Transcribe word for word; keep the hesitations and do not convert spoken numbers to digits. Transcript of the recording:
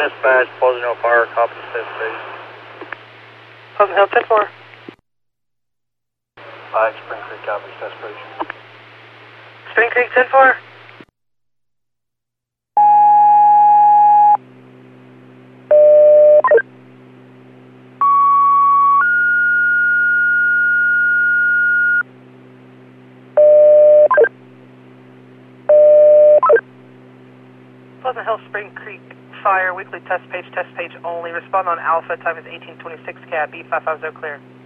Dispatch, Pleasant Hill Fire, copy test page. Pleasant Hill, ten four. Alright, Spring Creek, copy test page. Spring Creek, ten four. Pleasant Hill, Spring Creek Fire, weekly test page, test page only. Respond on Alpha, time is eighteen twenty-six, cab B five five zero clear.